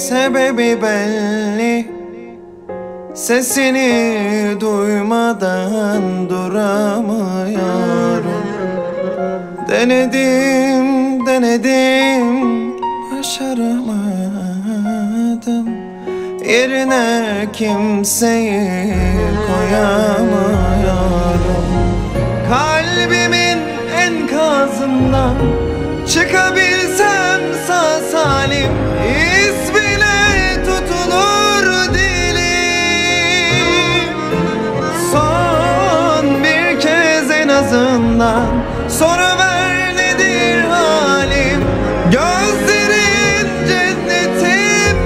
sebebi belli. Sesini duymadan duramıyorum. Denedim, başaramadım. Yerine kimseyi koyamıyorum. Kalbimin enkazından çıkabilsem sağ salim, ismine tutulur dilim. Son bir kez en azından soruver nedir halim. Gözlerin cennetim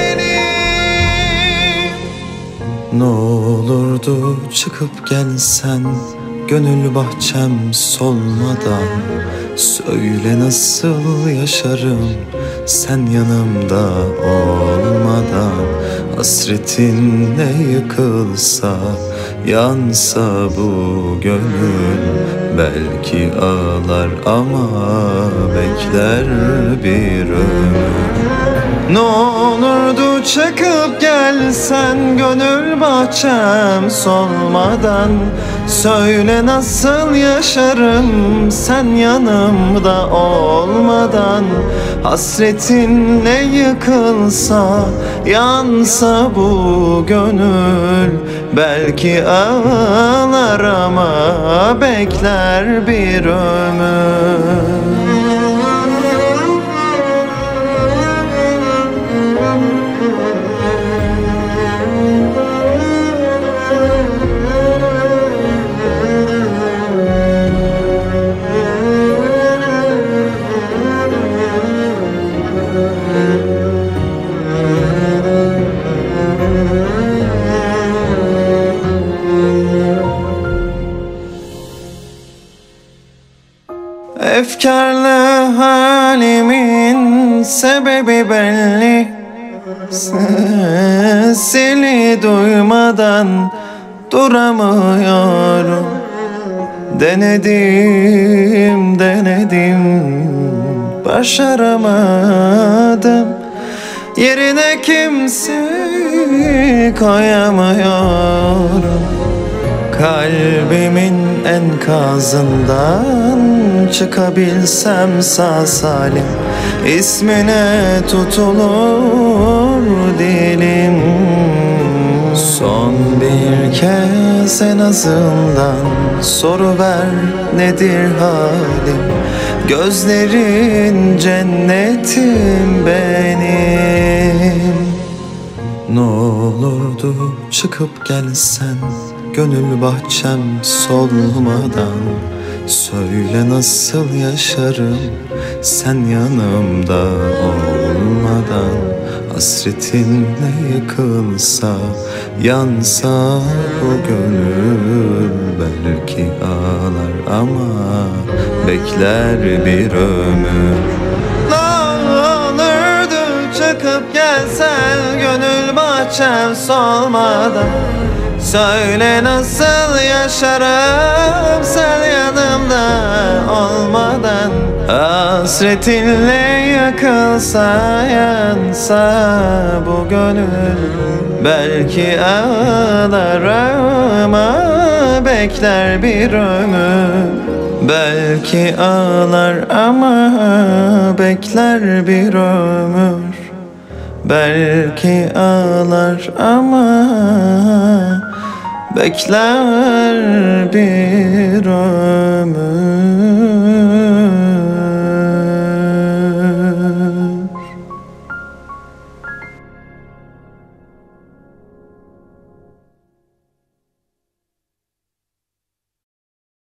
benim. Ne olurdu çıkıp gelsen, gönül bahçem solmadan. Söyle nasıl yaşarım sen yanımda olmadan. Hasretinle yıkılsa, yansa bu gönül, belki ağlar ama bekler bir ömür. Ne olurdu çıkıp gelsen, gönül bahçem solmadan. Söyle nasıl yaşarım sen yanımda olmadan. Hasretinle yıkılsa, yansa bu gönül, belki ağlar ama bekler bir ömür. Efkarlı halimin sebebi belli. Sesini duymadan duramıyorum. Denedim, başaramadım. Yerine kimseyi koyamıyorum. Kalbimin enkazından çıkabilsem sağ salim, ismine tutulur dilim. Son bir kez en azından soruver nedir halim. Gözlerin cennetim benim. Ne olurdu çıkıp gelsen, gönül bahçem solmadan. Söyle nasıl yaşarım sen yanımda olmadan. Hasretinle yıkılsa, yansa bu gönül, belki ağlar ama bekler bir ömür. Ne olurdu çıkıp gelsen, gönül bahçem solmadan. Söyle nasıl yaşarım sen yanımda olmadan. Hasretinle yakılsa, yansa bu gönül, belki ağlar ama bekler bir ömür. Belki ağlar ama bekler bir ömür. Belki ağlar ama bekler bir ömür.